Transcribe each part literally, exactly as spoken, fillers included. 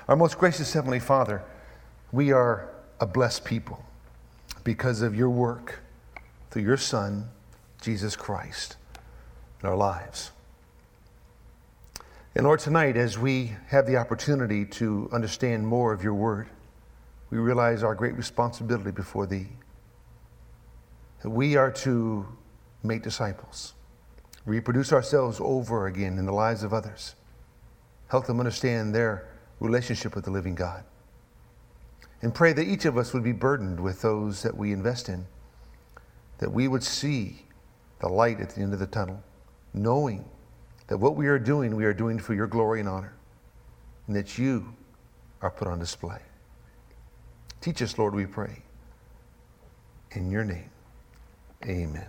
Our most gracious Heavenly Father, we are a blessed people because of your work through your Son, Jesus Christ, in our lives. And Lord, tonight, as we have the opportunity to understand more of your word, we realize our great responsibility before thee. That we are to make disciples, reproduce ourselves over again in the lives of others, help them understand their relationship with the living God. And pray that each of us would be burdened with those that we invest in, that we would see the light at the end of the tunnel, knowing that what we are doing, we are doing for your glory and honor, and that you are put on display. Teach us, Lord, we pray. In your name, amen.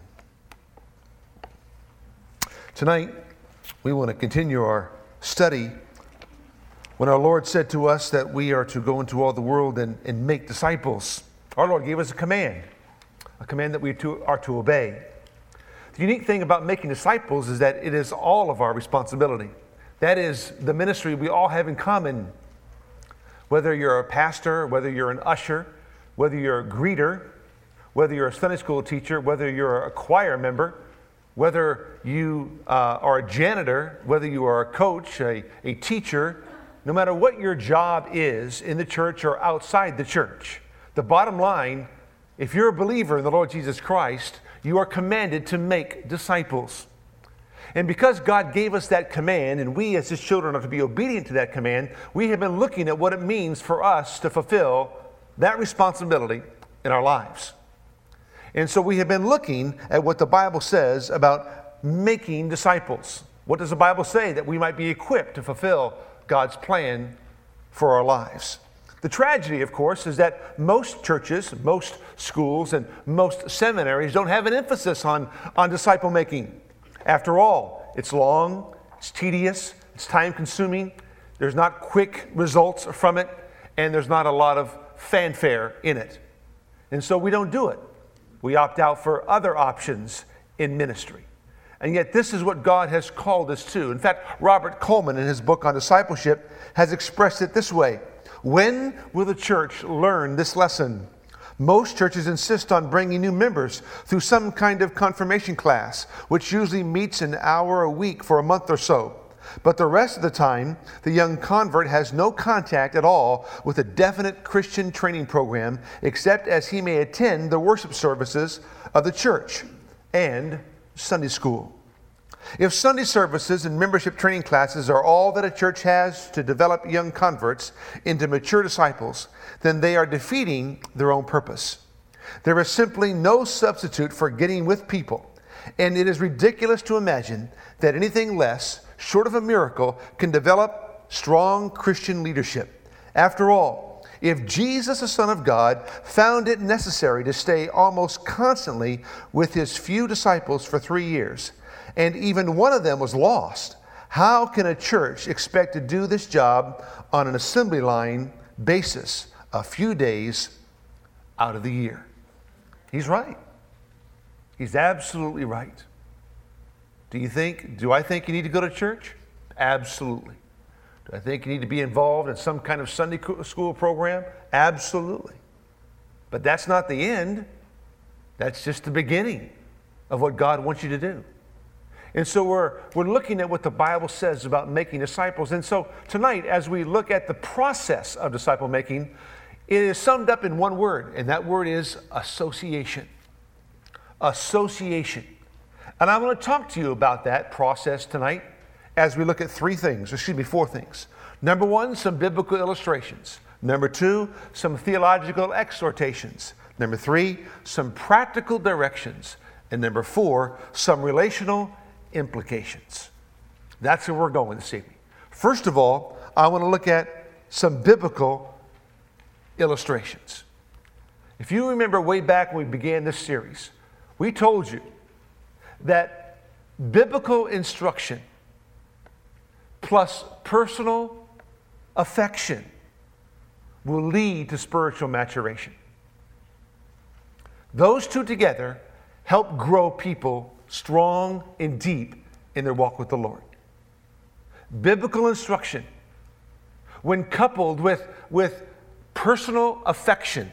Tonight, we want to continue our study when our Lord said to us that we are to go into all the world and, and make disciples. Our Lord gave us a command, a command that we to, are to obey. The unique thing about making disciples is that it is all of our responsibility. That is the ministry we all have in common. Whether you're a pastor, whether you're an usher, whether you're a greeter, whether you're a Sunday school teacher, whether you're a choir member, whether you uh, are a janitor, whether you are a coach, a, a teacher, no matter what your job is in the church or outside the church, the bottom line, if you're a believer in the Lord Jesus Christ, you are commanded to make disciples. And because God gave us that command, and we as his children are to be obedient to that command, we have been looking at what it means for us to fulfill that responsibility in our lives. And so we have been looking at what the Bible says about making disciples. What does the Bible say that we might be equipped to fulfill God's plan for our lives? The tragedy, of course, is that most churches, most schools, and most seminaries don't have an emphasis on, on disciple making. After all, it's long, it's tedious, it's time-consuming, there's not quick results from it, and there's not a lot of fanfare in it. And so we don't do it. We opt out for other options in ministry. And yet this is what God has called us to. In fact, Robert Coleman, in his book on discipleship, has expressed it this way: when will the church learn this lesson? Most churches insist on bringing new members through some kind of confirmation class, which usually meets an hour a week for a month or so. But the rest of the time, the young convert has no contact at all with a definite Christian training program, except as he may attend the worship services of the church and Sunday school. If Sunday services and membership training classes are all that a church has to develop young converts into mature disciples, then they are defeating their own purpose. There is simply no substitute for getting with people, and it is ridiculous to imagine that anything less, short of a miracle, can develop strong Christian leadership. After all, if Jesus, the Son of God, found it necessary to stay almost constantly with his few disciples for three years, and even one of them was lost, how can a church expect to do this job on an assembly line basis a few days out of the year? He's right. He's absolutely right. Do you think, do I think you need to go to church? Absolutely. Do I think you need to be involved in some kind of Sunday school program? Absolutely. But that's not the end. That's just the beginning of what God wants you to do. And so we're, we're looking at what the Bible says about making disciples. And so tonight, as we look at the process of disciple making, it is summed up in one word, and that word is association. Association. And I want to talk to you about that process tonight as we look at three things, excuse me, four things. Number one, some biblical illustrations. Number two, some theological exhortations. Number three, some practical directions. And number four, some relational implications. That's where we're going this evening. First of all, I want to look at some biblical illustrations. If you remember way back when we began this series, we told you that biblical instruction plus personal affection will lead to spiritual maturation. Those two together help grow people strong and deep in their walk with the Lord. Biblical instruction when coupled with, with personal affection,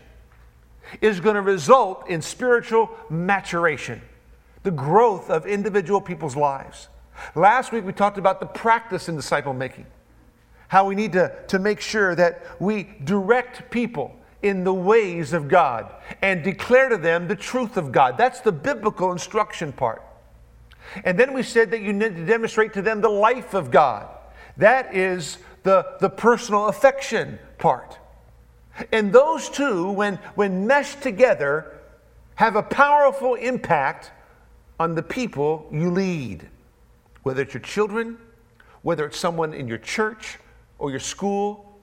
is going to result in spiritual maturation, the growth of individual people's lives. Last week we talked about the practice in disciple making, how we need to, to make sure that we direct people in the ways of God and declare to them the truth of God. That's the biblical instruction part. And then we said that you need to demonstrate to them the life of God. That is the, the personal affection part. And those two, when, when meshed together, have a powerful impact on the people you lead. Whether it's your children, whether it's someone in your church or your school,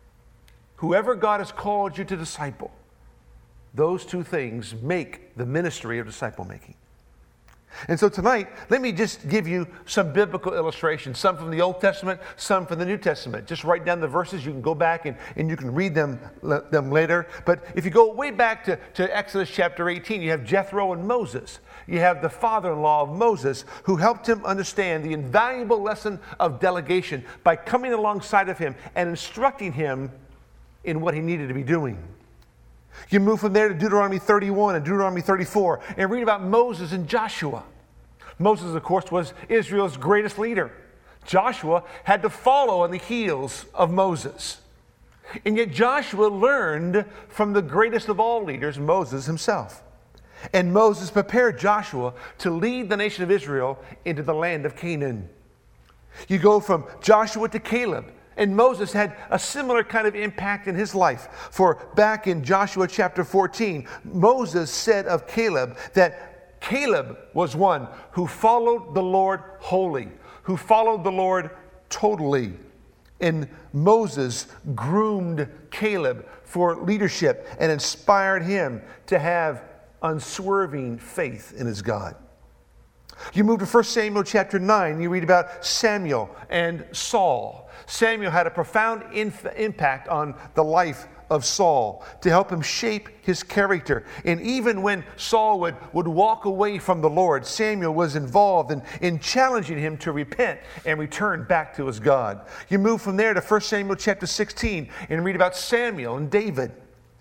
whoever God has called you to disciple, those two things make the ministry of disciple making. And so tonight, let me just give you some biblical illustrations, some from the Old Testament, some from the New Testament. Just write down the verses. You can go back and, and you can read them, them later. But if you go way back to, to Exodus chapter eighteen, you have Jethro and Moses. You have the father-in-law of Moses who helped him understand the invaluable lesson of delegation by coming alongside of him and instructing him in what he needed to be doing. You move from there to Deuteronomy thirty-one and Deuteronomy thirty-four and read about Moses and Joshua. Moses, of course, was Israel's greatest leader. Joshua had to follow on the heels of Moses. And yet Joshua learned from the greatest of all leaders, Moses himself. And Moses prepared Joshua to lead the nation of Israel into the land of Canaan. You go from Joshua to Caleb. And Moses had a similar kind of impact in his life. For back in Joshua chapter fourteen, Moses said of Caleb that Caleb was one who followed the Lord wholly, who followed the Lord totally. And Moses groomed Caleb for leadership and inspired him to have unswerving faith in his God. You move to First Samuel chapter nine, you read about Samuel and Saul. Samuel had a profound inf- impact on the life of Saul to help him shape his character. And even when Saul would, would walk away from the Lord, Samuel was involved in, in challenging him to repent and return back to his God. You move from there to First Samuel chapter sixteen and read about Samuel and David.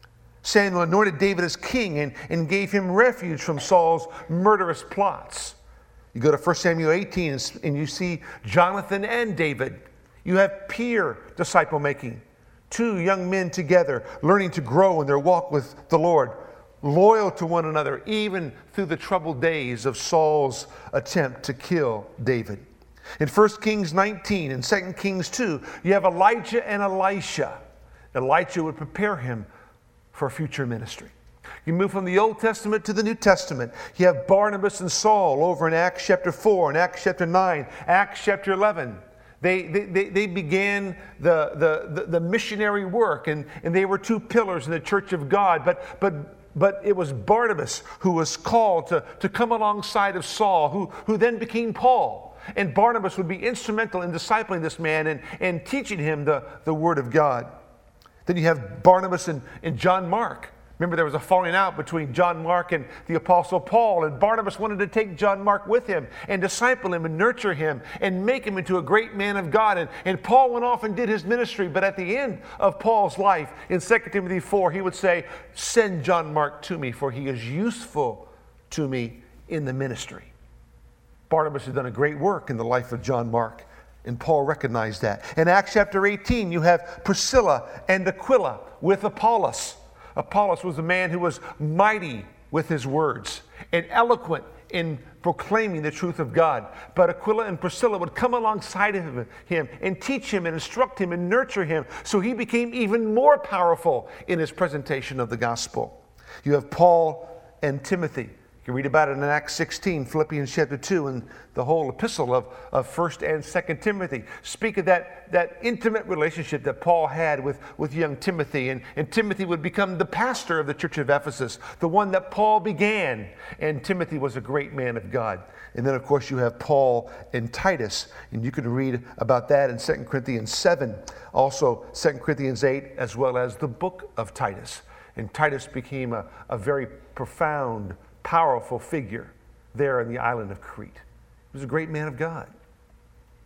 Samuel anointed David as king and, and gave him refuge from Saul's murderous plots. You go to First Samuel eighteen and, and you see Jonathan and David. You have peer disciple making. Two young men together learning to grow in their walk with the Lord, loyal to one another, even through the troubled days of Saul's attempt to kill David. In First Kings nineteen and Second Kings two, you have Elijah and Elisha. Elijah would prepare him for future ministry. You move from the Old Testament to the New Testament. You have Barnabas and Saul over in Acts chapter four and Acts chapter nine, Acts chapter eleven. They, they, they began the, the, the missionary work, and, and they were two pillars in the church of God. But, but, but it was Barnabas who was called to, to come alongside of Saul, who, who then became Paul. And Barnabas would be instrumental in discipling this man and, and teaching him the, the Word of God. Then you have Barnabas and, and John Mark. Remember, there was a falling out between John Mark and the Apostle Paul, and Barnabas wanted to take John Mark with him and disciple him and nurture him and make him into a great man of God. And, and Paul went off and did his ministry, but at the end of Paul's life, in Second Timothy four, he would say, "Send John Mark to me, for he is useful to me in the ministry." Barnabas had done a great work in the life of John Mark, and Paul recognized that. In Acts chapter eighteen, you have Priscilla and Aquila with Apollos. Apollos was a man who was mighty with his words and eloquent in proclaiming the truth of God. But Aquila and Priscilla would come alongside of him and teach him and instruct him and nurture him, so he became even more powerful in his presentation of the gospel. You have Paul and Timothy. You read about it in Acts sixteen, Philippians chapter two, and the whole epistle of, of First and Second Timothy. Speak of that, that intimate relationship that Paul had with, with young Timothy. And, and Timothy would become the pastor of the church of Ephesus, the one that Paul began. And Timothy was a great man of God. And then, of course, you have Paul and Titus. And you can read about that in Second Corinthians seven. Also, Second Corinthians eight, as well as the book of Titus. And Titus became a, a very profound, powerful figure there in the island of Crete. He was a great man of God.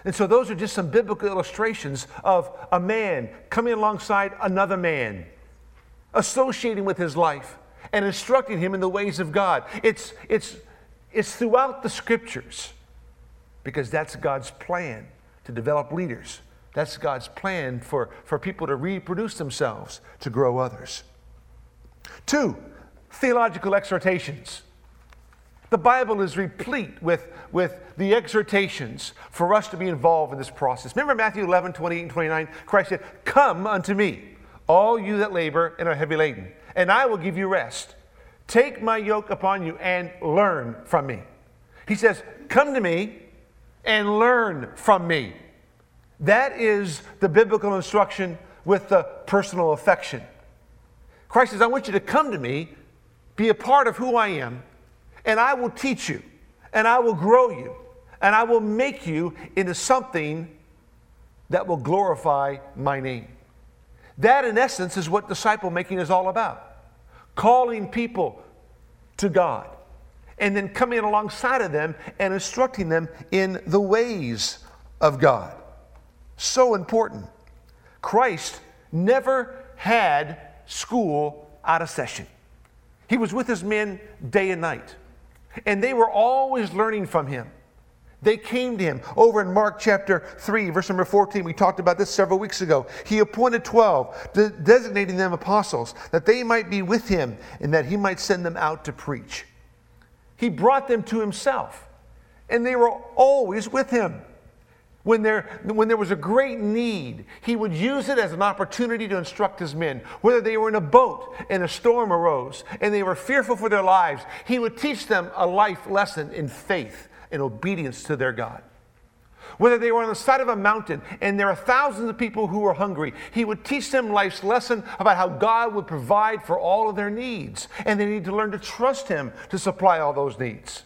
And so those are just some biblical illustrations of a man coming alongside another man, associating with his life and instructing him in the ways of God. It's, it's, it's throughout the scriptures, because that's God's plan to develop leaders. That's God's plan for, for people to reproduce themselves, to grow others. Two, theological exhortations. The Bible is replete with, with the exhortations for us to be involved in this process. Remember Matthew eleven, twenty-eight and twenty-nine? Christ said, "Come unto me, all you that labor and are heavy laden, and I will give you rest. Take my yoke upon you and learn from me." He says, come to me and learn from me. That is the biblical instruction with the personal affection. Christ says, I want you to come to me, be a part of who I am, and I will teach you, and I will grow you, and I will make you into something that will glorify my name. That, in essence, is what disciple making is all about. Calling people to God, and then coming alongside of them and instructing them in the ways of God. So important. Christ never had school out of session. He was with his men day and night, and they were always learning from him. They came to him. Over in Mark chapter three, verse number fourteen, we talked about this several weeks ago. He appointed twelve, de- designating them apostles, that they might be with him and that he might send them out to preach. He brought them to himself, and they were always with him. When there, when there was a great need, he would use it as an opportunity to instruct his men. Whether they were in a boat and a storm arose and they were fearful for their lives, he would teach them a life lesson in faith and obedience to their God. Whether they were on the side of a mountain and there are thousands of people who were hungry, he would teach them life's lesson about how God would provide for all of their needs, and they need to learn to trust him to supply all those needs.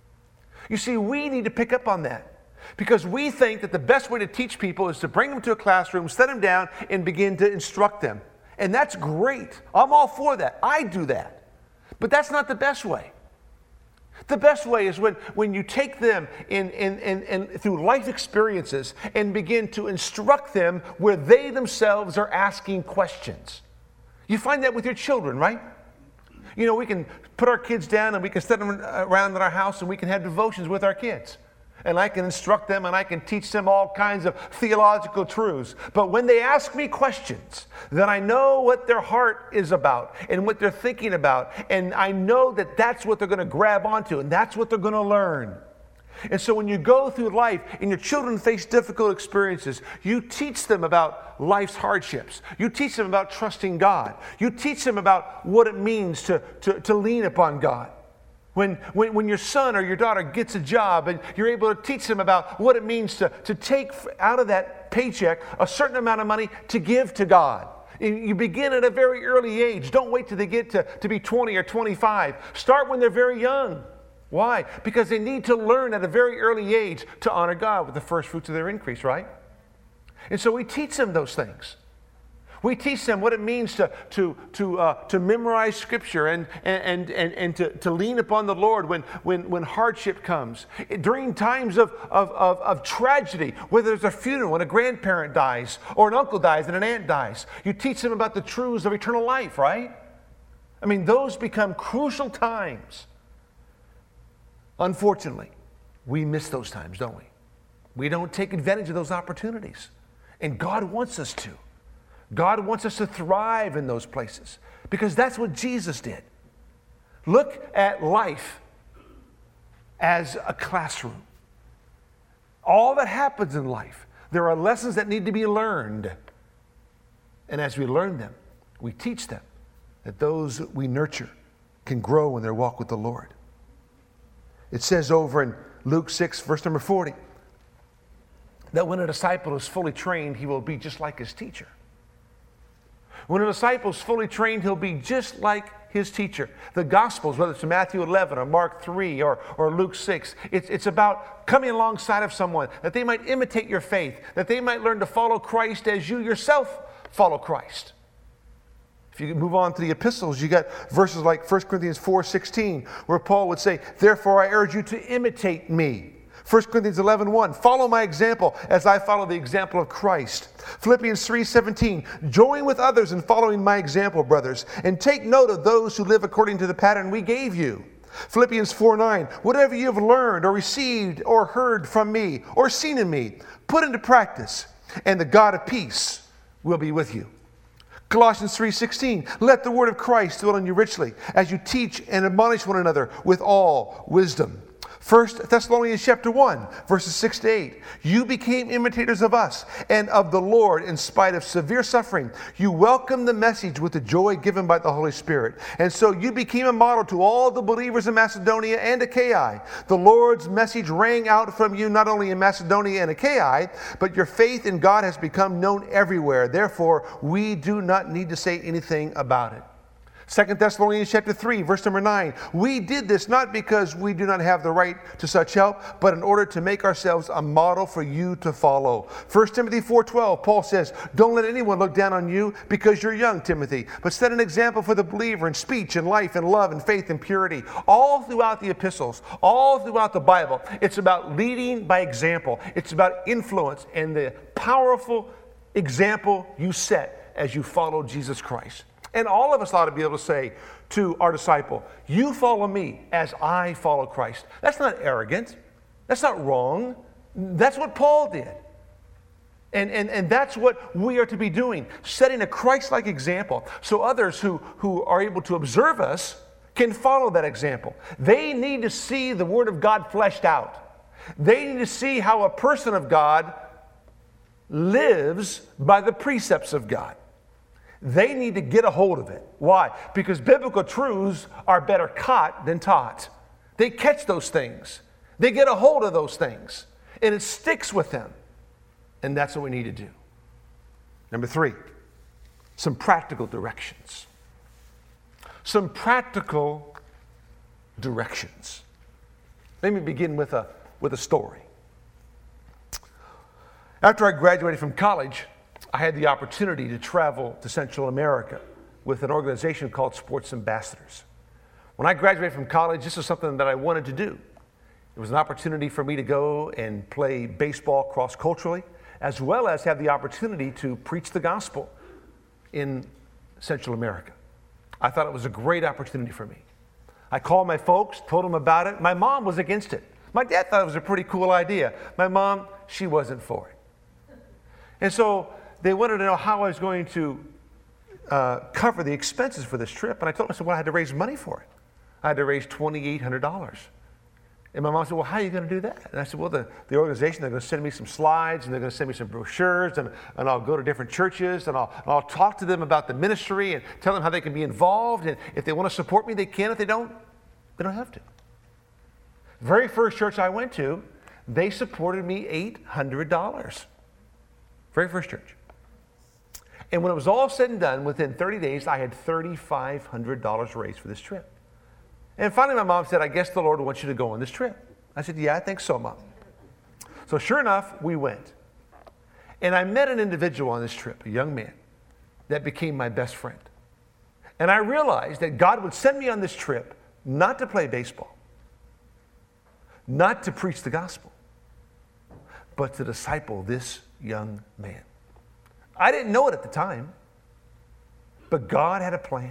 You see, we need to pick up on that, because we think that the best way to teach people is to bring them to a classroom, set them down, and begin to instruct them. And that's great. I'm all for that. I do that. But that's not the best way. The best way is when, when you take them in, in, in, in, through life experiences and begin to instruct them where they themselves are asking questions. You find that with your children, right? You know, we can put our kids down and we can sit them around in our house and we can have devotions with our kids. And I can instruct them and I can teach them all kinds of theological truths. But when they ask me questions, then I know what their heart is about and what they're thinking about. And I know that that's what they're going to grab onto and that's what they're going to learn. And so when you go through life and your children face difficult experiences, you teach them about life's hardships. You teach them about trusting God. You teach them about what it means to, to, to lean upon God. When, when, when your son or your daughter gets a job and you're able to teach them about what it means to, to take out of that paycheck a certain amount of money to give to God. You begin at a very early age. Don't wait till they get to, to be twenty or twenty-five. Start when they're very young. Why? Because they need to learn at a very early age to honor God with the first fruits of their increase, right? And so we teach them those things. We teach them what it means to, to, to, uh, to memorize Scripture and, and, and, and to, to lean upon the Lord when, when, when hardship comes. During times of, of, of, of tragedy, whether there's a funeral and a grandparent dies, or an uncle dies and an aunt dies, you teach them about the truths of eternal life, right? I mean, those become crucial times. Unfortunately, we miss those times, don't we? We don't take advantage of those opportunities. And God wants us to. God wants us to thrive in those places because that's what Jesus did. Look at life as a classroom. All that happens in life, there are lessons that need to be learned. And as we learn them, we teach them that those we nurture can grow in their walk with the Lord. It says over in Luke six, verse number forty, that when a disciple is fully trained, he will be just like his teacher. When a disciple is fully trained, he'll be just like his teacher. The Gospels, whether it's Matthew eleven or Mark three or, or Luke six, it's, it's about coming alongside of someone that they might imitate your faith, that they might learn to follow Christ as you yourself follow Christ. If you move on to the epistles, you got verses like First Corinthians four sixteen, where Paul would say, "Therefore I urge you to imitate me. First Corinthians eleven one, follow my example as I follow the example of Christ. Philippians three seventeen, join with others in following my example, brothers, and take note of those who live according to the pattern we gave you. Philippians four nine, whatever you have learned or received or heard from me or seen in me, put into practice, and the God of peace will be with you. Colossians three sixteen, let the word of Christ dwell in you richly as you teach and admonish one another with all wisdom. First Thessalonians chapter one, verses six to eight. You became imitators of us and of the Lord in spite of severe suffering. You welcomed the message with the joy given by the Holy Spirit. And so you became a model to all the believers in Macedonia and Achaia. The Lord's message rang out from you not only in Macedonia and Achaia, but your faith in God has become known everywhere. Therefore, we do not need to say anything about it. Second Thessalonians chapter three, verse number nine. We did this not because we do not have the right to such help, but in order to make ourselves a model for you to follow. First Timothy four twelve, Paul says, don't let anyone look down on you because you're young, Timothy, but set an example for the believer in speech and life and love and faith and purity. All throughout the epistles, all throughout the Bible, it's about leading by example. It's about influence and the powerful example you set as you follow Jesus Christ. And all of us ought to be able to say to our disciple, you follow me as I follow Christ. That's not arrogant. That's not wrong. That's what Paul did. And, and, and that's what we are to be doing, setting a Christ-like example so others who, who are able to observe us can follow that example. They need to see the Word of God fleshed out. They need to see how a person of God lives by the precepts of God. They need to get a hold of it. Why? Because biblical truths are better caught than taught. They catch those things. They get a hold of those things. And it sticks with them. And that's what we need to do. Number three, some practical directions. Some practical directions. Let me begin with a, with a story. After I graduated from college, I had the opportunity to travel to Central America with an organization called Sports Ambassadors. When I graduated from college, this is something that I wanted to do. It was an opportunity for me to go and play baseball cross-culturally, as well as have the opportunity to preach the gospel in Central America. I thought it was a great opportunity for me. I called my folks, told them about it. My mom was against it. My dad thought it was a pretty cool idea. My mom, she wasn't for it. And so they wanted to know how I was going to uh, cover the expenses for this trip. And I told them, I said, well, I had to raise money for it. I had to raise two thousand eight hundred dollars. And my mom said, well, how are you going to do that? And I said, well, the, the organization, they're going to send me some slides, and they're going to send me some brochures, and, and I'll go to different churches, and I'll, and I'll talk to them about the ministry and tell them how they can be involved. And if they want to support me, they can. If they don't, they don't have to. The very first church I went to, they supported me eight hundred dollars. Very first church. And when it was all said and done, within thirty days, I had three thousand five hundred dollars raised for this trip. And finally, my mom said, I guess the Lord wants you to go on this trip. I said, yeah, I think so, Mom. So sure enough, we went. And I met an individual on this trip, a young man, that became my best friend. And I realized that God would send me on this trip not to play baseball, not to preach the gospel, but to disciple this young man. I didn't know it at the time, but God had a plan.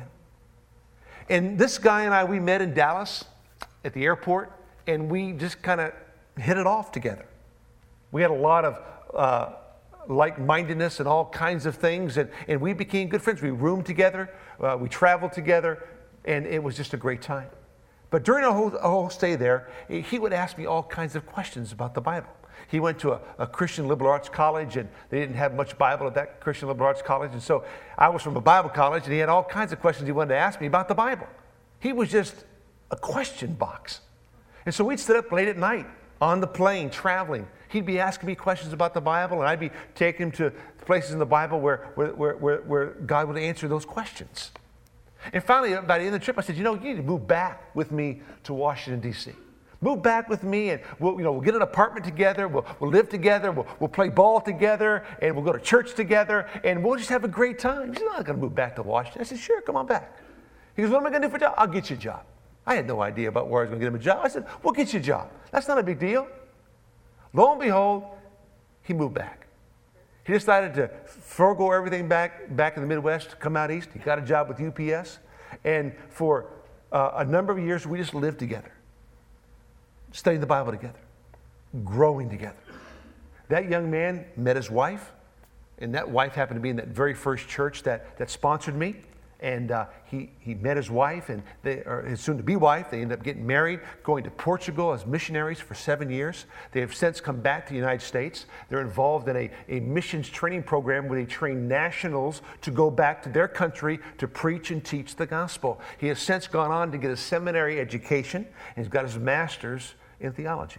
And this guy and I, we met in Dallas at the airport, and we just kind of hit it off together. We had a lot of uh, like-mindedness and all kinds of things, and, and we became good friends. We roomed together, uh, we traveled together, and it was just a great time. But during our whole, our whole stay there, he would ask me all kinds of questions about the Bible. He went to a, a Christian liberal arts college, and they didn't have much Bible at that Christian liberal arts college. And so I was from a Bible college, and he had all kinds of questions he wanted to ask me about the Bible. He was just a question box. And so we'd sit up late at night on the plane, traveling. He'd be asking me questions about the Bible, and I'd be taking him to places in the Bible where, where, where, where God would answer those questions. And finally, by the end of the trip, I said, you know, you need to move back with me to Washington, D C Move back with me, and we'll, you know, we'll get an apartment together, we'll, we'll live together, we'll, we'll play ball together, and we'll go to church together, and we'll just have a great time. He said, I'm not going to move back to Washington. I said, sure, come on back. He goes, what am I going to do for a job? I'll get you a job. I had no idea about where I was going to get him a job. I said, we'll get you a job. That's not a big deal. Lo and behold, he moved back. He decided to forego everything back, back in the Midwest, come out east. He got a job with U P S. And for uh, a number of years, we just lived together, studying the Bible together, growing together. That young man met his wife, and that wife happened to be in that very first church that, that sponsored me. And uh, he, he met his wife, and they, or his soon-to-be wife. They ended up getting married, going to Portugal as missionaries for seven years. They have since come back to the United States. They're involved in a, a missions training program where they train nationals to go back to their country to preach and teach the gospel. He has since gone on to get a seminary education, and he's got his master's in theology.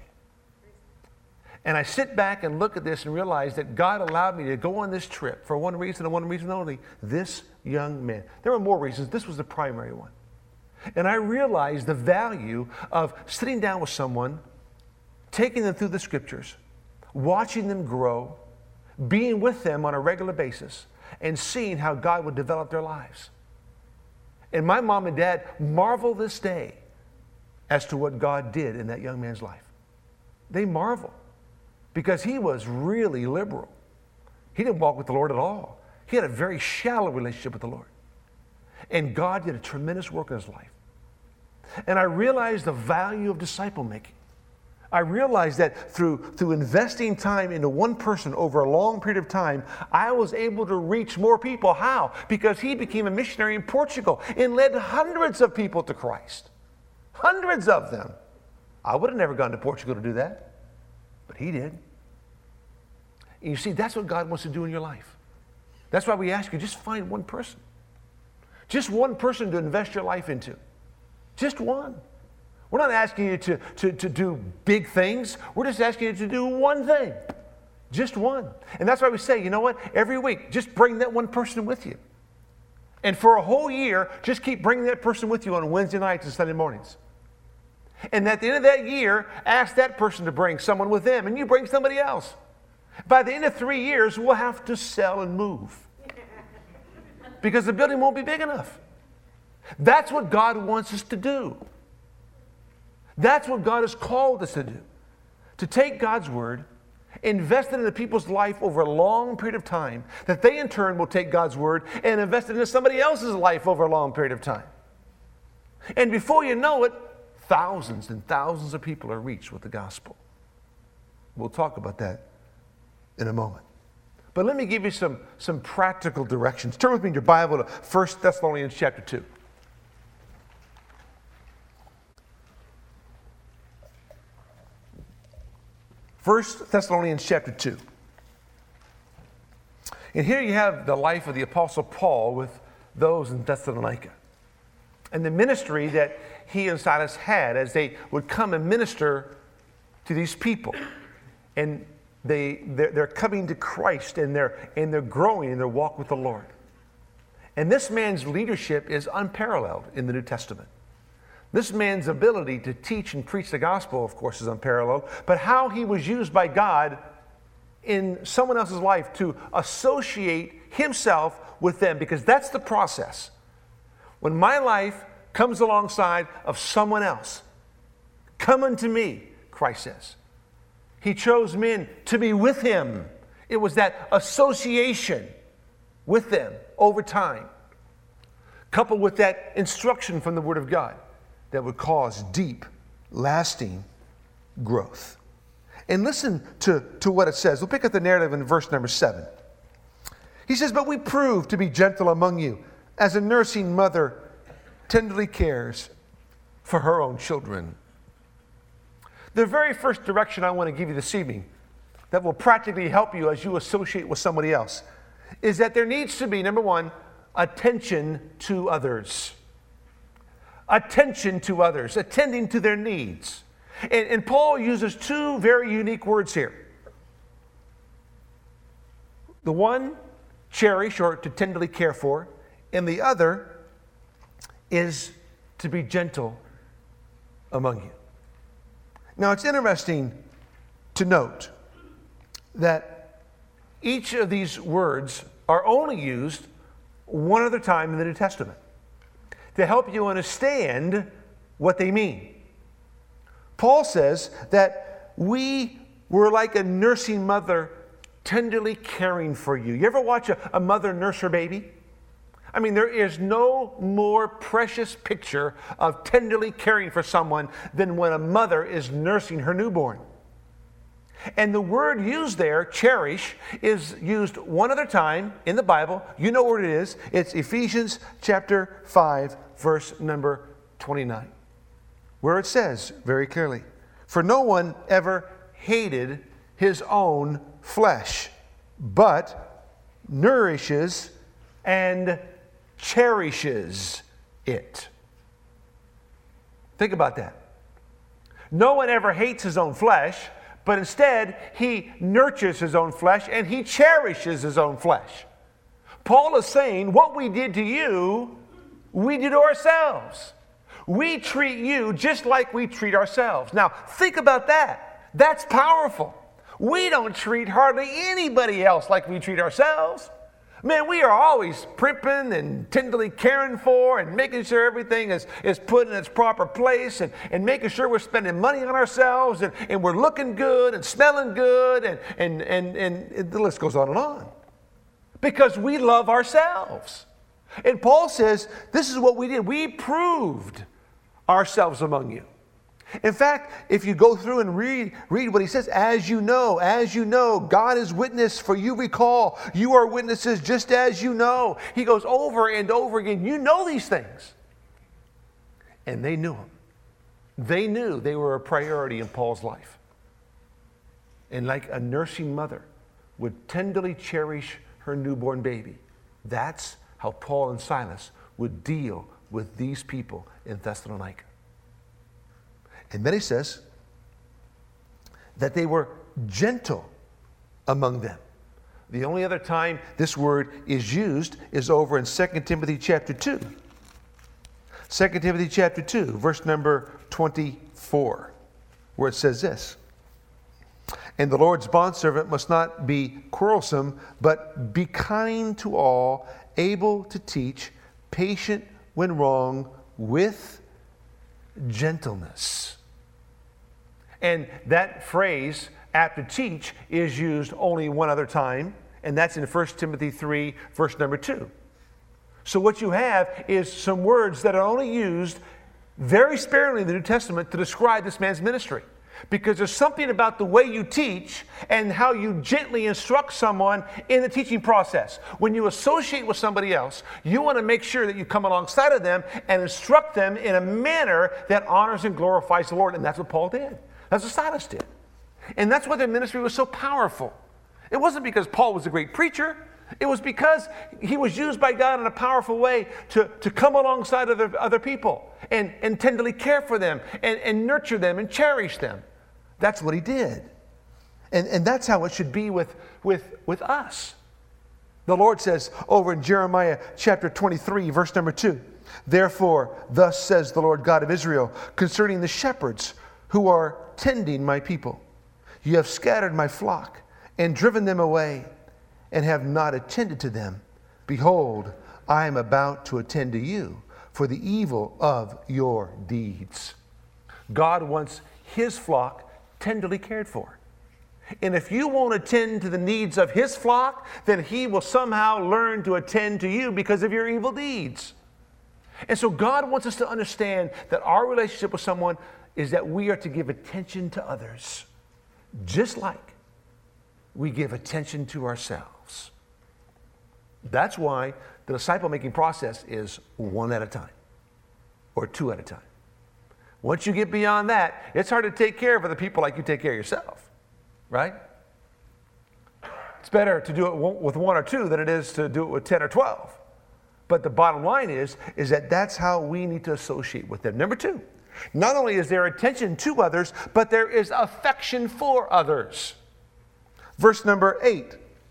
And I sit back and look at this and realize that God allowed me to go on this trip for one reason and one reason only, this young man. There were more reasons. This was the primary one. And I realized the value of sitting down with someone, taking them through the scriptures, watching them grow, being with them on a regular basis, and seeing how God would develop their lives. And my mom and dad marvel this day as to what God did in that young man's life. They marvel. Because he was really liberal. He didn't walk with the Lord at all. He had a very shallow relationship with the Lord. And God did a tremendous work in his life. And I realized the value of disciple making. I realized that through, through investing time into one person over a long period of time, I was able to reach more people. How? Because he became a missionary in Portugal and led hundreds of people to Christ. Hundreds of them. I would have never gone to Portugal to do that, but he did. And you see, that's what God wants to do in your life. That's why we ask you, just find one person. Just one person to invest your life into. Just one. We're not asking you to, to, to do big things. We're just asking you to do one thing. Just one. And that's why we say, you know what? Every week, just bring that one person with you. And for a whole year, just keep bringing that person with you on Wednesday nights and Sunday mornings. And at the end of that year, ask that person to bring someone with them, and you bring somebody else. By the end of three years, we'll have to sell and move because the building won't be big enough. That's what God wants us to do. That's what God has called us to do. To take God's word, invest it into people's life over a long period of time, that they in turn will take God's word and invest it into somebody else's life over a long period of time. And before you know it, thousands and thousands of people are reached with the gospel. We'll talk about that in a moment. But let me give you some, some practical directions. Turn with me in your Bible to First Thessalonians chapter two. First Thessalonians chapter two. And here you have the life of the Apostle Paul with those in Thessalonica. And the ministry that he and Silas had as they would come and minister to these people. And they, they're, they're coming to Christ, and they're, and they're growing in their walk with the Lord. And this man's leadership is unparalleled in the New Testament. This man's ability to teach and preach the gospel, of course, is unparalleled. But how he was used by God in someone else's life to associate himself with them, because that's the process. When my life comes alongside of someone else, come unto me, Christ says. He chose men to be with him. It was that association with them over time, coupled with that instruction from the Word of God, that would cause deep, lasting growth. And listen to, to what it says. We'll pick up the narrative in verse number seven. He says, "But we prove to be gentle among you, as a nursing mother tenderly cares for her own children." The very first direction I want to give you this evening that will practically help you as you associate with somebody else is that there needs to be, number one, attention to others. Attention to others, attending to their needs. And, and Paul uses two very unique words here. The one, cherish, or to tenderly care for, and the other is to be gentle among you. Now, it's interesting to note that each of these words are only used one other time in the New Testament to help you understand what they mean. Paul says that we we're like a nursing mother tenderly caring for you. You ever watch a, a mother nurse her baby? I mean, there is no more precious picture of tenderly caring for someone than when a mother is nursing her newborn. And the word used there, cherish, is used one other time in the Bible. You know what it is. It's Ephesians chapter five, verse number twenty-nine, where it says very clearly, "For no one ever hated his own flesh, but nourishes and cherishes it." Think about that. No one ever hates his own flesh, but instead he nurtures his own flesh and he cherishes his own flesh. Paul is saying, what we did to you, we did to ourselves. We treat you just like we treat ourselves. Now, think about that. That's powerful. We don't treat hardly anybody else like we treat ourselves. Man, we are always primping and tenderly caring for and making sure everything is, is put in its proper place and, and making sure we're spending money on ourselves and, and we're looking good and smelling good and, and, and, and the list goes on and on. Because we love ourselves. And Paul says, this is what we did. We proved ourselves among you. In fact, if you go through and read, read what he says, as you know, as you know, God is witness, for you recall, you are witnesses just as you know. He goes over and over again, you know these things. And they knew him. They knew they were a priority in Paul's life. And like a nursing mother would tenderly cherish her newborn baby, that's how Paul and Silas would deal with these people in Thessalonica. And then he says that they were gentle among them. The only other time this word is used is over in Second Timothy chapter two. Second Timothy chapter two, verse number twenty-four, where it says this, "And the Lord's bondservant must not be quarrelsome, but be kind to all, able to teach, patient when wrong, with gentleness." And that phrase, apt to teach, is used only one other time, and that's in First Timothy three, verse number two. So what you have is some words that are only used very sparingly in the New Testament to describe this man's ministry. Because there's something about the way you teach and how you gently instruct someone in the teaching process. When you associate with somebody else, you want to make sure that you come alongside of them and instruct them in a manner that honors and glorifies the Lord. And that's what Paul did. That's what Silas did. And that's why their ministry was so powerful. It wasn't because Paul was a great preacher. It was because he was used by God in a powerful way to, to come alongside other, other people and, and tenderly care for them and, and nurture them and cherish them. That's what he did. And, and that's how it should be with, with, with us. The Lord says over in Jeremiah chapter twenty-three, verse number two, "Therefore, thus says the Lord God of Israel, concerning the shepherds who are tending my people, you have scattered my flock and driven them away, and have not attended to them. Behold, I am about to attend to you for the evil of your deeds." God wants his flock tenderly cared for. And if you won't attend to the needs of his flock, then he will somehow learn to attend to you because of your evil deeds. And so God wants us to understand that our relationship with someone is that we are to give attention to others, just like we give attention to ourselves. That's why the disciple-making process is one at a time or two at a time. Once you get beyond that, it's hard to take care of other people like you take care of yourself, right? It's better to do it with one or two than it is to do it with ten or twelve. But the bottom line is, is that that's how we need to associate with them. Number two, not only is there attention to others, but there is affection for others. Verse number eight,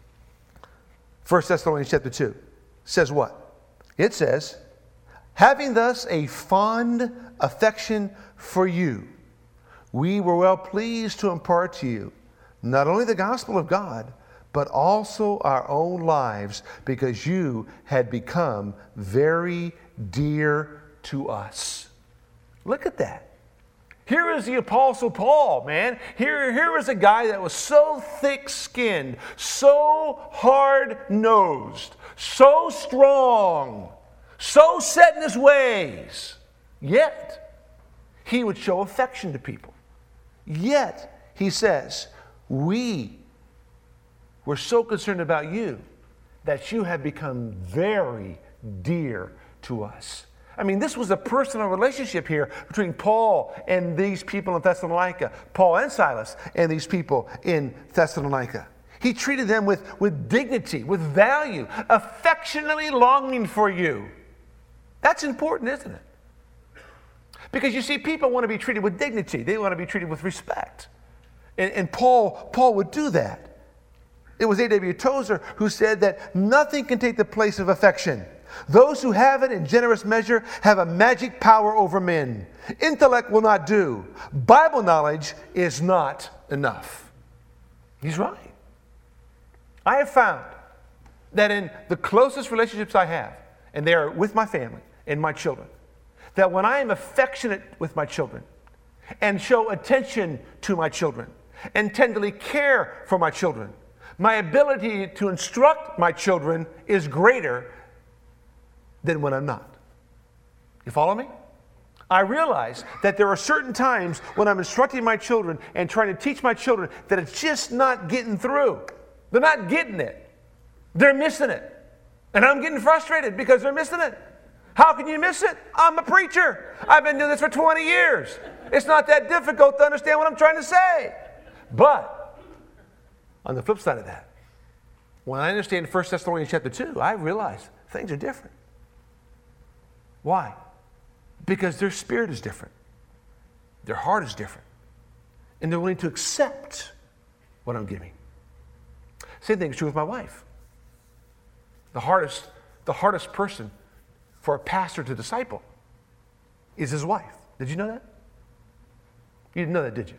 First Thessalonians chapter two, says what? It says, "Having thus a fond affection for you, we were well pleased to impart to you not only the gospel of God, but also our own lives, because you had become very dear to us." Look at that. Here is the Apostle Paul, man. Here, here is a guy that was so thick-skinned, so hard-nosed, so strong, so set in his ways. Yet, he would show affection to people. Yet, he says, we were so concerned about you that you have become very dear to us. I mean, this was a personal relationship here between Paul and these people in Thessalonica, Paul and Silas and these people in Thessalonica. He treated them with, with dignity, with value, affectionately longing for you. That's important, isn't it? Because you see, people want to be treated with dignity. They want to be treated with respect. And, and Paul, Paul would do that. It was A W Tozer who said that nothing can take the place of affection. Those who have it in generous measure have a magic power over men. Intellect will not do. Bible knowledge is not enough. He's right. I have found that in the closest relationships I have, and they are with my family and my children, that when I am affectionate with my children and show attention to my children and tenderly care for my children, my ability to instruct my children is greater than when I'm not. You follow me? I realize that there are certain times when I'm instructing my children and trying to teach my children that it's just not getting through. They're not getting it. They're missing it. And I'm getting frustrated because they're missing it. How can you miss it? I'm a preacher. I've been doing this for twenty years. It's not that difficult to understand what I'm trying to say. But on the flip side of that, when I understand First Thessalonians chapter two, I realize things are different. Why? Because their spirit is different. Their heart is different. And they're willing to accept what I'm giving. Same thing is true with my wife. The hardest, the hardest person for a pastor to disciple is his wife. Did you know that? You didn't know that, did you?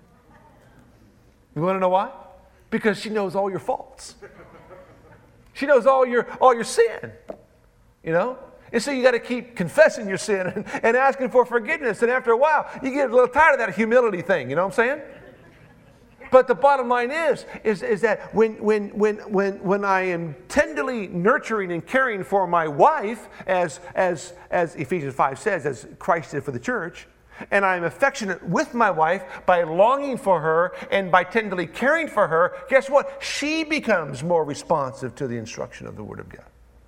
You want to know why? Because she knows all your faults. She knows all your all your sin. You know? And so you got to keep confessing your sin and, and asking for forgiveness. And after a while, you get a little tired of that humility thing. You know what I'm saying? But the bottom line is, is, is that when, when, when, when, when I am tenderly nurturing and caring for my wife, as, as, as Ephesians five says, as Christ did for the church, and I'm affectionate with my wife by longing for her and by tenderly caring for her, guess what? She becomes more responsive to the instruction of the Word of God.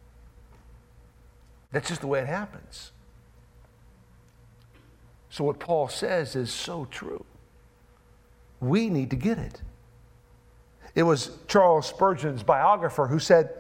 That's just the way it happens. So what Paul says is so true. We need to get it. It was Charles Spurgeon's biographer who said,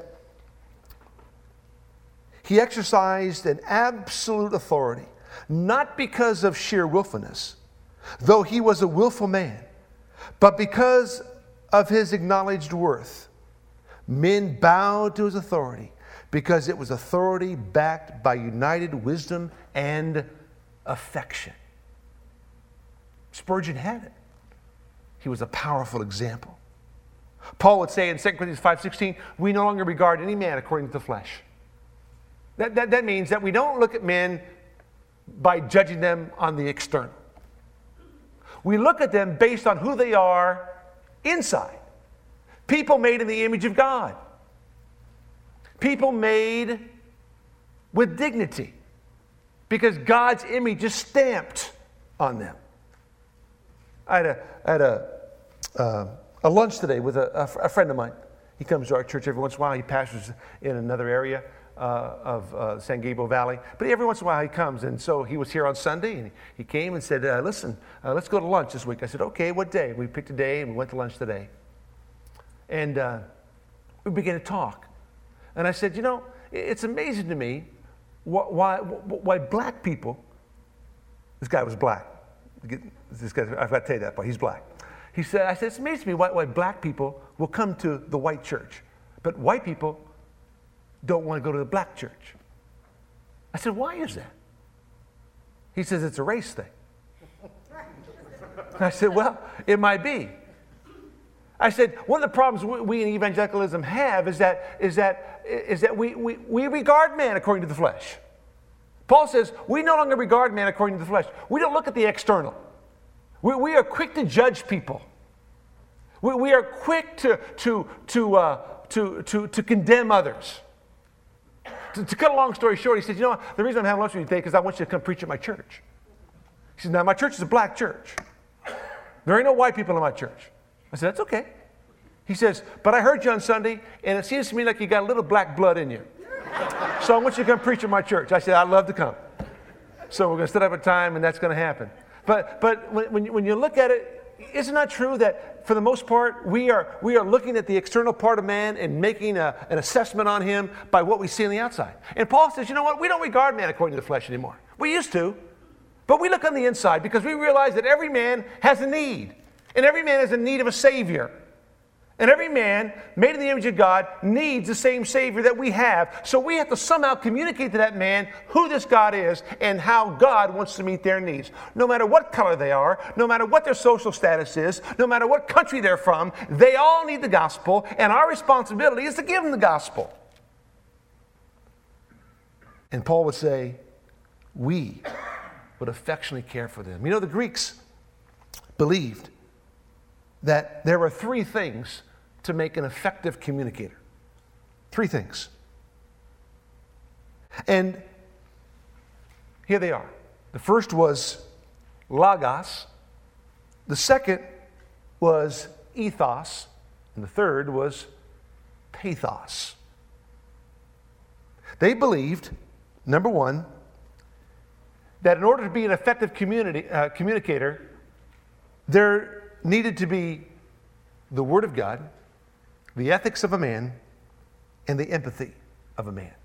he exercised an absolute authority, not because of sheer willfulness, though he was a willful man, but because of his acknowledged worth. Men bowed to his authority because it was authority backed by united wisdom and affection. Spurgeon had it. He was a powerful example. Paul would say in Second Corinthians five sixteen, we no longer regard any man according to the flesh. That, that, that means that we don't look at men by judging them on the external. We look at them based on who they are inside. People made in the image of God. People made with dignity because God's image is stamped on them. I had a, I had a, uh, a lunch today with a, a, a friend of mine. He comes to our church every once in a while. He pastors in another area uh, of uh, San Gabriel Valley. But every once in a while he comes. And so he was here on Sunday, and he came and said, uh, listen, uh, let's go to lunch this week. I said, okay, what day? We picked a day, and we went to lunch today. And uh, we began to talk. And I said, you know, it's amazing to me why, why, why black people, this guy was black. This guy, I forgot to tell you that part, he's black. He said, I said, it's amazing to me why, why black people will come to the white church, but white people don't want to go to the black church. I said, why is that? He says, it's a race thing. I said, well, it might be. I said, one of the problems we, we in evangelicalism have is that, is that, is that we, we, we regard man according to the flesh. Paul says, we no longer regard man according to the flesh. We don't look at the external. We, we are quick to judge people. We, we are quick to, to, to, uh, to, to, to condemn others. To, to cut a long story short, he said, you know what, the reason I'm having lunch with you today is because I want you to come preach at my church. He said, now my church is a black church. There ain't no white people in my church. I said, that's okay. He says, but I heard you on Sunday, and it seems to me like you got a little black blood in you. So I want you to come preach at my church. I said, I'd love to come. So we're going to set up a time, and that's going to happen. But but when, when, you, when you look at it, isn't that true that for the most part, we are, we are looking at the external part of man and making a, an assessment on him by what we see on the outside? And Paul says, you know what? We don't regard man according to the flesh anymore. We used to. But we look on the inside because we realize that every man has a need. And every man has a need of a Savior. And every man, made in the image of God, needs the same Savior that we have. So we have to somehow communicate to that man who this God is and how God wants to meet their needs. No matter what color they are, no matter what their social status is, no matter what country they're from, they all need the gospel, and our responsibility is to give them the gospel. And Paul would say, we would affectionately care for them. You know, the Greeks believed that there were three things to make an effective communicator. Three things. And here they are. The first was logos. The second was ethos. And the third was pathos. They believed, number one, that in order to be an effective community, uh, communicator, there needed to be the Word of God, the ethics of a man, and the empathy of a man.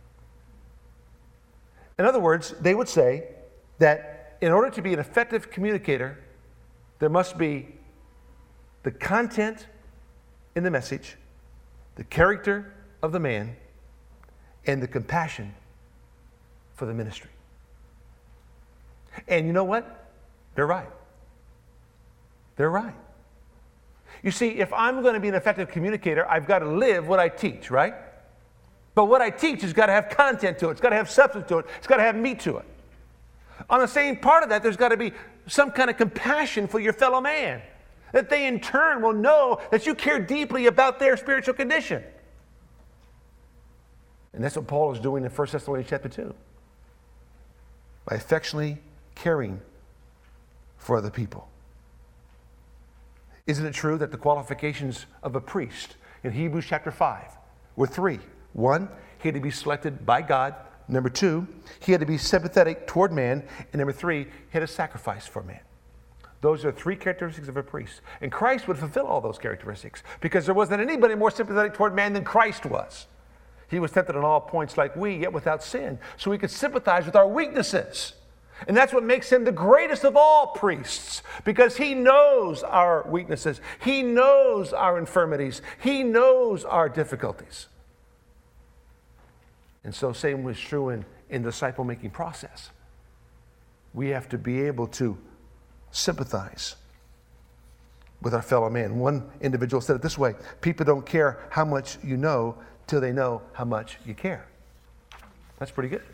In other words, they would say that in order to be an effective communicator, there must be the content in the message, the character of the man, and the compassion for the ministry. And you know what? They're right. They're right. You see, if I'm going to be an effective communicator, I've got to live what I teach, right? But what I teach has got to have content to it. It's got to have substance to it. It's got to have meat to it. On the same part of that, there's got to be some kind of compassion for your fellow man, that they in turn will know that you care deeply about their spiritual condition. And that's what Paul is doing in First Thessalonians chapter two. By affectionately caring for other people. Isn't it true that the qualifications of a priest in Hebrews chapter five were three? One, he had to be selected by God. Number two, he had to be sympathetic toward man. And number three, he had to sacrifice for man. Those are three characteristics of a priest. And Christ would fulfill all those characteristics because there wasn't anybody more sympathetic toward man than Christ was. He was tempted on all points like we, yet without sin. So he could sympathize with our weaknesses. And that's what makes him the greatest of all priests, because he knows our weaknesses. He knows our infirmities. He knows our difficulties. And so same was true in, in the disciple-making process. We have to be able to sympathize with our fellow man. One individual said it this way: people don't care how much you know till they know how much you care. That's pretty good.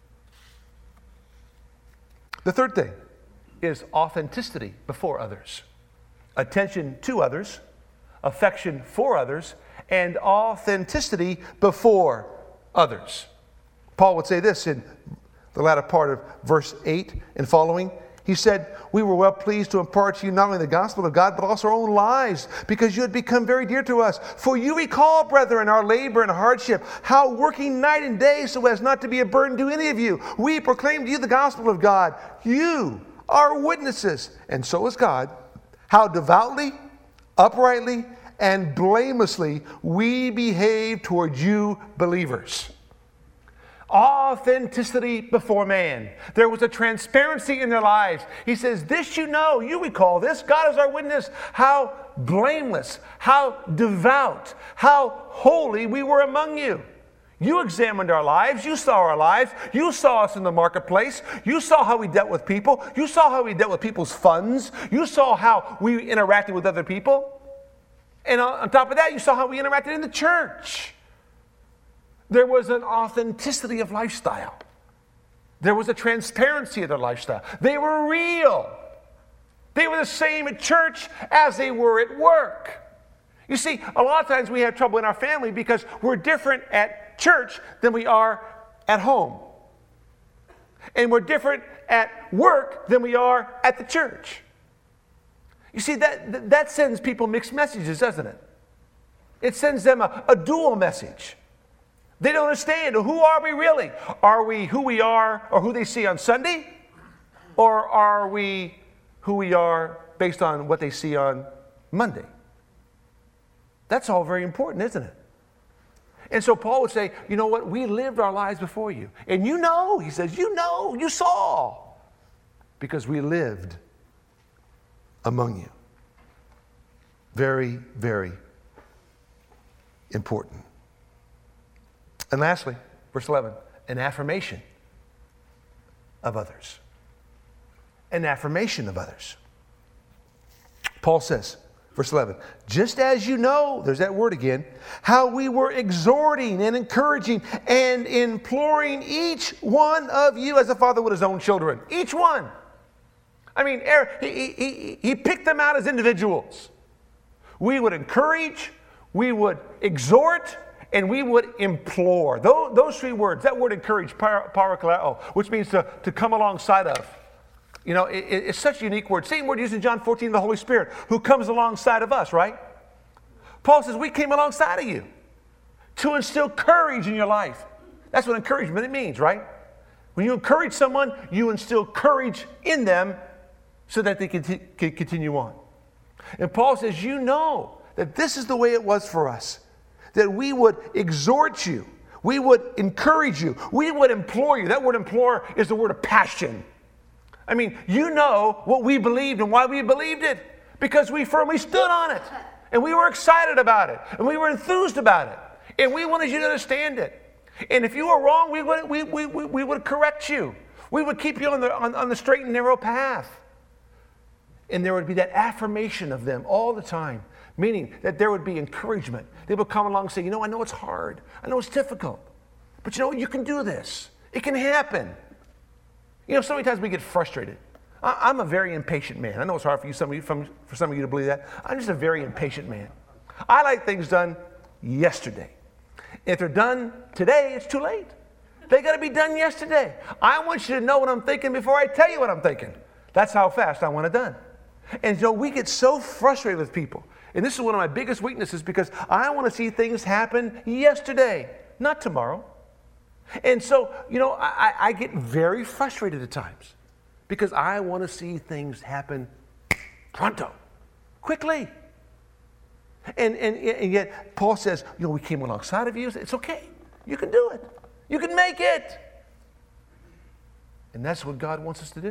The third thing is authenticity before others, attention to others, affection for others, and authenticity before others. Paul would say this in the latter part of verse eight and following. He said, we were well pleased to impart to you not only the gospel of God, but also our own lives, because you had become very dear to us. For you recall, brethren, our labor and hardship, how working night and day so as not to be a burden to any of you, we proclaim to you the gospel of God. You are witnesses, and so is God, how devoutly, uprightly, and blamelessly we behave toward you believers. Authenticity before man. There was a transparency in their lives. He says, this you know, you recall this. God is our witness. How blameless, how devout, how holy we were among you. You examined our lives. You saw our lives. You saw us in the marketplace. You saw how we dealt with people. You saw how we dealt with people's funds. You saw how we interacted with other people. And on top of that, you saw how we interacted in the church. There was an authenticity of lifestyle. There was a transparency of their lifestyle. They were real. They were the same at church as they were at work. You see, a lot of times we have trouble in our family because we're different at church than we are at home. And we're different at work than we are at the church. You see, that, that sends people mixed messages, doesn't it? It sends them a, a dual message. They don't understand, who are we really? Are we who we are or who they see on Sunday? Or are we who we are based on what they see on Monday? That's all very important, isn't it? And so Paul would say, you know what? We lived our lives before you. And you know, he says, you know, you saw. Because we lived among you. Very, very important. And lastly, verse eleven, an affirmation of others. An affirmation of others. Paul says, verse eleven, just as you know, there's that word again, how we were exhorting and encouraging and imploring each one of you as a father would his own children. Each one. I mean, he, he, he picked them out as individuals. We would encourage, we would exhort, and we would implore. Those, those three words, that word encourage, parakaleo, which means to, to come alongside of. You know, it, it's such a unique word. Same word used in John fourteen, the Holy Spirit, who comes alongside of us, right? Paul says, we came alongside of you to instill courage in your life. That's what encouragement means, right? When you encourage someone, you instill courage in them so that they can, t- can continue on. And Paul says, you know that this is the way it was for us, that we would exhort you, we would encourage you, we would implore you. That word implore is the word of passion. I mean, you know what we believed and why we believed it, because we firmly stood on it, and we were excited about it, and we were enthused about it, and we wanted you to understand it. And if you were wrong, we would, we, we, we, we would correct you. We would keep you on the, on, on the straight and narrow path. And there would be that affirmation of them all the time, meaning that there would be encouragement. They would come along and say, you know, I know it's hard. I know it's difficult. But you know what? You can do this. It can happen. You know, so many times we get frustrated. I, I'm a very impatient man. I know it's hard for you, some of you, from, for some of you to believe that. I'm just a very impatient man. I like things done yesterday. If they're done today, it's too late. They got to be done yesterday. I want you to know what I'm thinking before I tell you what I'm thinking. That's how fast I want it done. And so we get so frustrated with people. And this is one of my biggest weaknesses because I want to see things happen yesterday, not tomorrow. And so, you know, I, I get very frustrated at times because I want to see things happen pronto, quickly. And, and, and yet Paul says, you know, we came alongside of you. It's okay. You can do it. You can make it. And that's what God wants us to do.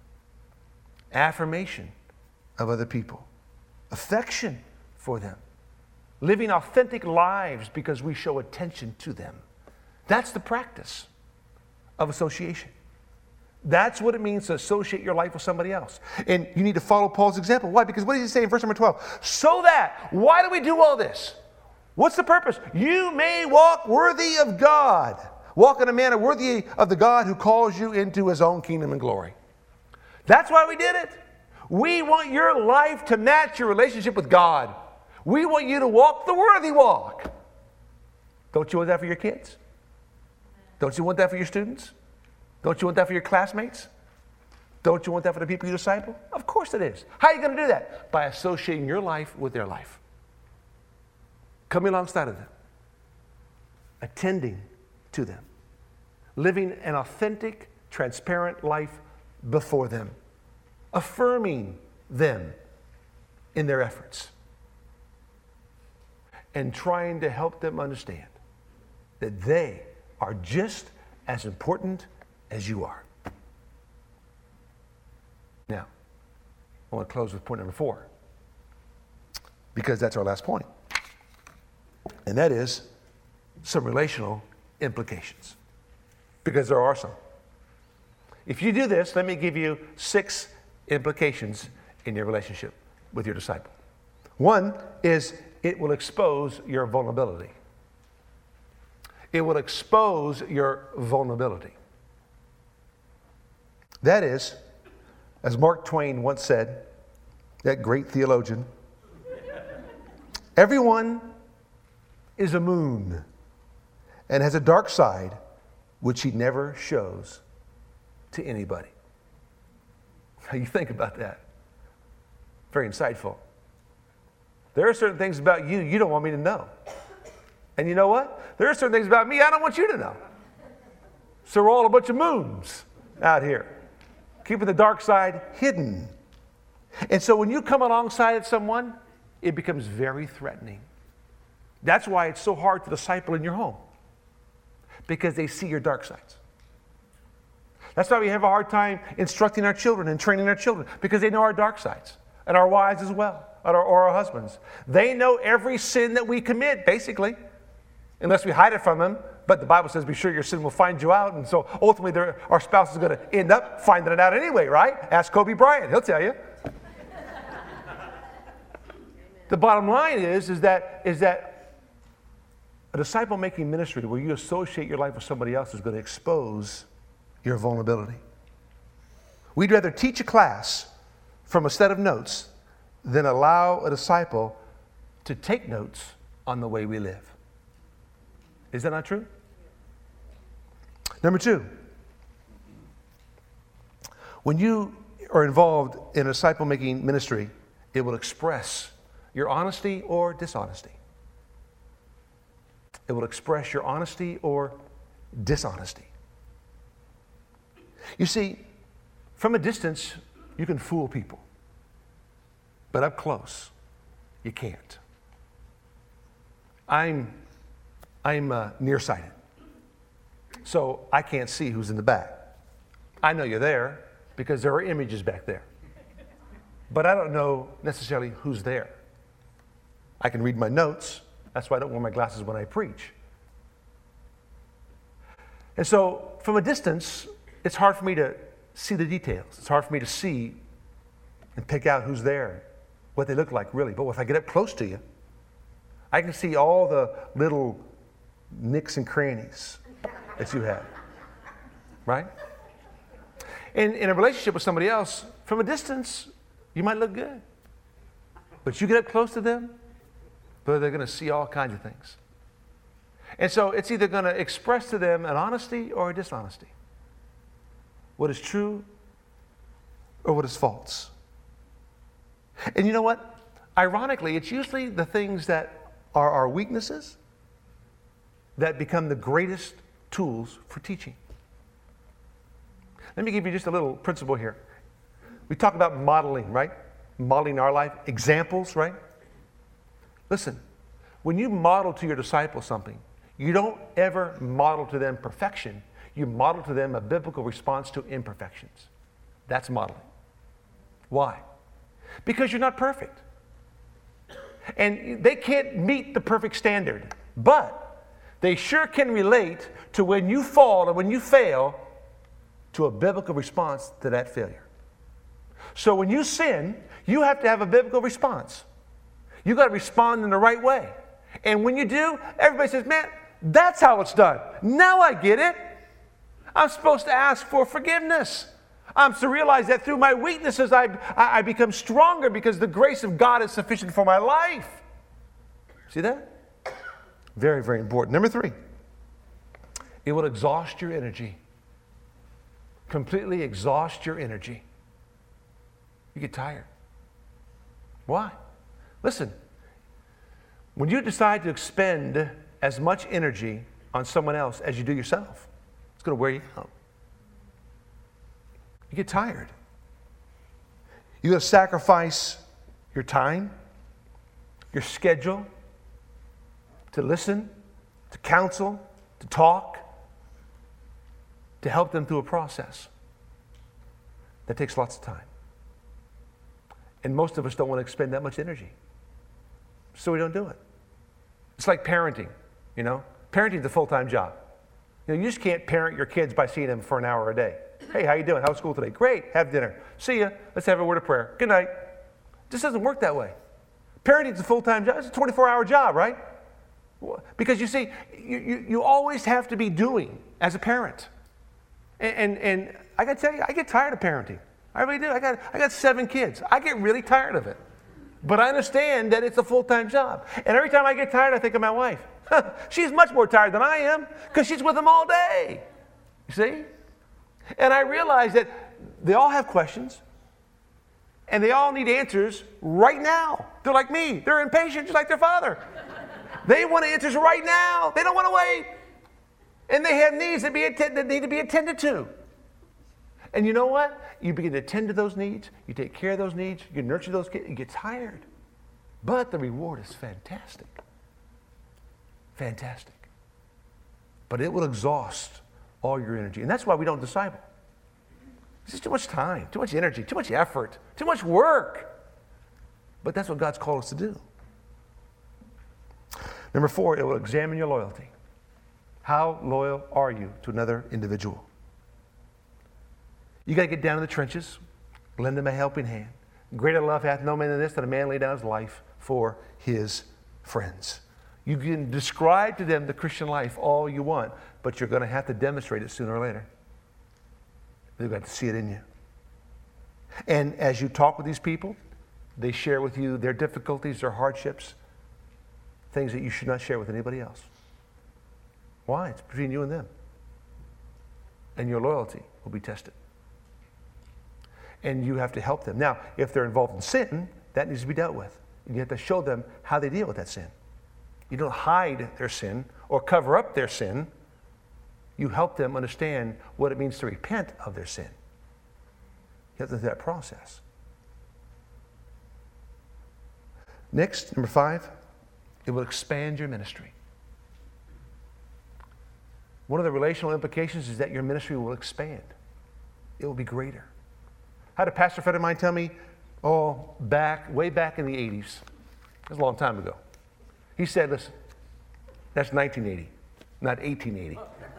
Affirmation of other people. Affection for them. Living authentic lives because we show attention to them. That's the practice of association. That's what it means to associate your life with somebody else. And you need to follow Paul's example. Why? Because what does he say in verse number twelve? So that, why do we do all this? What's the purpose? You may walk worthy of God. Walk in a manner worthy of the God who calls you into his own kingdom and glory. That's why we did it. We want your life to match your relationship with God. We want you to walk the worthy walk. Don't you want that for your kids? Don't you want that for your students? Don't you want that for your classmates? Don't you want that for the people you disciple? Of course it is. How are you going to do that? By associating your life with their life. Coming alongside of them. Attending to them. Living an authentic, transparent life before them. Affirming them in their efforts. And trying to help them understand that they are just as important as you are. Now, I want to close with point number four, because that's our last point. And that is some relational implications. Because there are some. If you do this, let me give you six implications in your relationship with your disciple. One is it will expose your vulnerability. It will expose your vulnerability. That is, as Mark Twain once said, that great theologian. Everyone is a moon and has a dark side which he never shows to anybody. How you think about that? Very insightful. There are certain things about you you don't want me to know. And you know what? There are certain things about me I don't want you to know. So we're all a bunch of moons out here, keeping the dark side hidden. And so when you come alongside of someone, it becomes very threatening. That's why it's so hard to disciple in your home, because they see your dark sides. That's why we have a hard time instructing our children and training our children, because they know our dark sides, and our wives as well, or our, or our husbands. They know every sin that we commit, basically, unless we hide it from them. But the Bible says, be sure your sin will find you out. And so ultimately, our spouse is going to end up finding it out anyway, right? Ask Kobe Bryant. He'll tell you. The bottom line is, is that, is that a disciple-making ministry where you associate your life with somebody else is going to expose your vulnerability. We'd rather teach a class from a set of notes than allow a disciple to take notes on the way we live. Is that not true? Number two, when you are involved in a disciple-making ministry, it will express your honesty or dishonesty. It will express your honesty or dishonesty. You see, from a distance, you can fool people. But up close, you can't. I'm, I'm uh, nearsighted, so I can't see who's in the back. I know you're there because there are images back there. But I don't know necessarily who's there. I can read my notes. That's why I don't wear my glasses when I preach. And so, from a distance, it's hard for me to see the details. It's hard for me to see and pick out who's there, what they look like, really. But if I get up close to you, I can see all the little nicks and crannies that you have, right? In, in a relationship with somebody else, from a distance, you might look good. But you get up close to them, but they're going to see all kinds of things. And so it's either going to express to them an honesty or a dishonesty. What is true or what is false. And you know what? Ironically, it's usually the things that are our weaknesses that become the greatest tools for teaching. Let me give you just a little principle here. We talk about modeling, right? Modeling our life, examples, right? Listen, when you model to your disciples something, you don't ever model to them perfection. You model to them a biblical response to imperfections. That's modeling. Why? Because you're not perfect. And they can't meet the perfect standard. But they sure can relate to when you fall and when you fail to a biblical response to that failure. So when you sin, you have to have a biblical response. You've got to respond in the right way. And when you do, everybody says, man, that's how it's done. Now I get it. I'm supposed to ask for forgiveness. I'm to realize that through my weaknesses, I, I, I become stronger because the grace of God is sufficient for my life. See that? Very, very important. Number three, it will exhaust your energy. Completely exhaust your energy. You get tired. Why? Listen, when you decide to expend as much energy on someone else as you do yourself, it's going to wear you out. You get tired. You got to sacrifice your time, your schedule, to listen, to counsel, to talk, to help them through a process. That takes lots of time. And most of us don't want to expend that much energy. So we don't do it. It's like parenting, you know. Parenting is a full-time job. You know, you just can't parent your kids by seeing them for an hour a day. Hey, how you doing? How's school today? Great. Have dinner. See ya. Let's have a word of prayer. Good night. It just doesn't work that way. Parenting is a full-time job. It's a twenty-four hour job, right? Because you see, you, you, you always have to be doing as a parent. And, and, and I got to tell you, I get tired of parenting. I really do. I got, I got seven kids. I get really tired of it. But I understand that it's a full-time job. And every time I get tired, I think of my wife. She's much more tired than I am because she's with them all day. You see? And I realize that they all have questions. And they all need answers right now. They're like me. They're impatient just like their father. They want answers right now. They don't want to wait. And they have needs that, be atten- that need to be attended to. And you know what? You begin to attend to those needs. You take care of those needs. You nurture those kids. You get tired. But the reward is fantastic. Fantastic. But it will exhaust all your energy. And that's why we don't disciple. It's just too much time, too much energy, too much effort, too much work. But that's what God's called us to do. Number four, it will examine your loyalty. How loyal are you to another individual? You got to get down in the trenches, lend them a helping hand. Greater love hath no man than this, that a man lay down his life for his friends. You can describe to them the Christian life all you want, but you're going to have to demonstrate it sooner or later. They've got to see it in you. And as you talk with these people, they share with you their difficulties, their hardships, things that you should not share with anybody else. Why? It's between you and them. And your loyalty will be tested. And you have to help them. Now, if they're involved in sin, that needs to be dealt with. And you have to show them how they deal with that sin. You don't hide their sin or cover up their sin. You help them understand what it means to repent of their sin. You have to do that process. Next, number five, it will expand your ministry. One of the relational implications is that your ministry will expand. It will be greater. I had a pastor friend of mine tell me, oh, back, way back in the eighties, it was a long time ago. He said, listen, that's nineteen eighty, not eighteen eighty.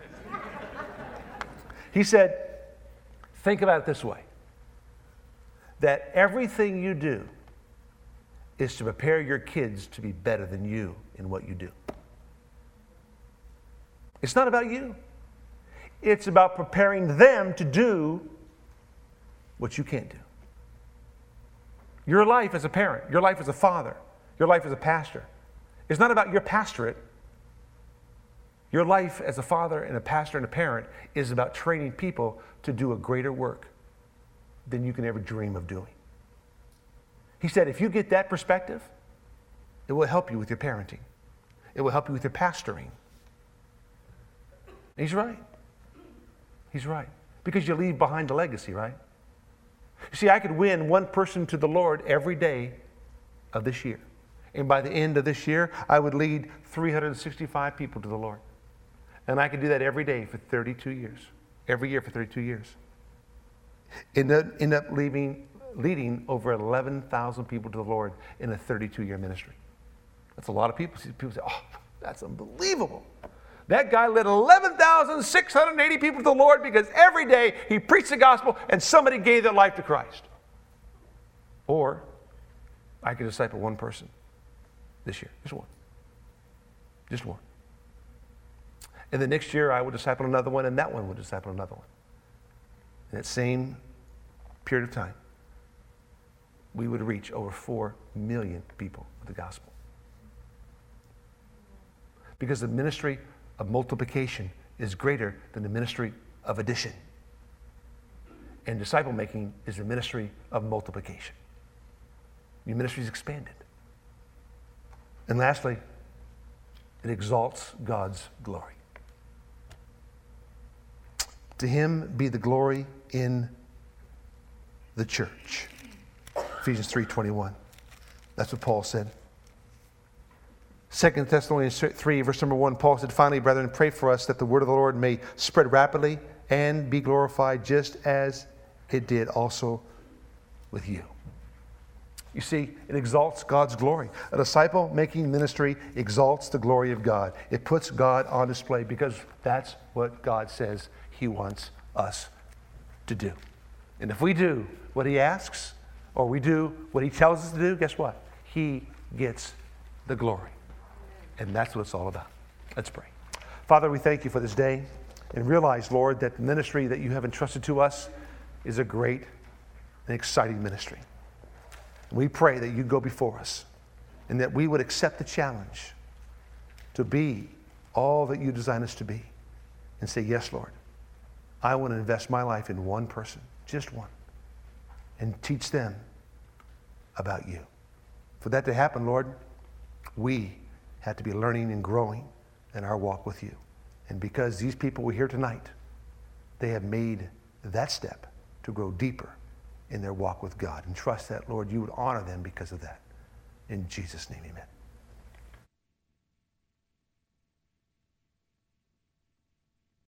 He said, think about it this way, that everything you do is to prepare your kids to be better than you in what you do. It's not about you. It's about preparing them to do what you can't do. Your life as a parent, your life as a father, your life as a pastor, is not about your pastorate. Your life as a father and a pastor and a parent is about training people to do a greater work than you can ever dream of doing. He said, if you get that perspective, it will help you with your parenting. It will help you with your pastoring. And he's right. He's right. Because you leave behind a legacy, right? You see, I could win one person to the Lord every day of this year. And by the end of this year, I would lead three hundred sixty-five people to the Lord. And I could do that every day for thirty-two years. Every year for thirty-two years. End up, end up leaving, leading over eleven thousand people to the Lord in a thirty-two-year ministry. That's a lot of people. People say, oh, that's unbelievable. That guy led eleven thousand six hundred eighty people to the Lord because every day he preached the gospel and somebody gave their life to Christ. Or I could disciple one person this year. Just one. Just one. And the next year I would disciple another one, and that one would disciple another one. In that same period of time, we would reach over four million people with the gospel. Because the ministry of multiplication is greater than the ministry of addition. And disciple making is the ministry of multiplication. Your ministry is expanded. And lastly, it exalts God's glory. To him be the glory in the church. Ephesians three twenty-one. That's what Paul said. Second Thessalonians three, verse number one, Paul said, finally, brethren, pray for us that the word of the Lord may spread rapidly and be glorified just as it did also with you. You see, it exalts God's glory. A disciple-making ministry exalts the glory of God. It puts God on display because that's what God says he wants us to do. And if we do what he asks, or we do what he tells us to do, guess what? He gets the glory. And that's what it's all about. Let's pray. Father, we thank you for this day and realize, Lord, that the ministry that you have entrusted to us is a great an exciting ministry. We pray that you go before us and that we would accept the challenge to be all that you design us to be and say, yes, Lord, I want to invest my life in one person, just one, and teach them about you. For that to happen, Lord, we have to be learning and growing in our walk with you. And because these people were here tonight, they have made that step to grow deeper in their walk with God. And trust that, Lord, you would honor them because of that. In Jesus' name, amen.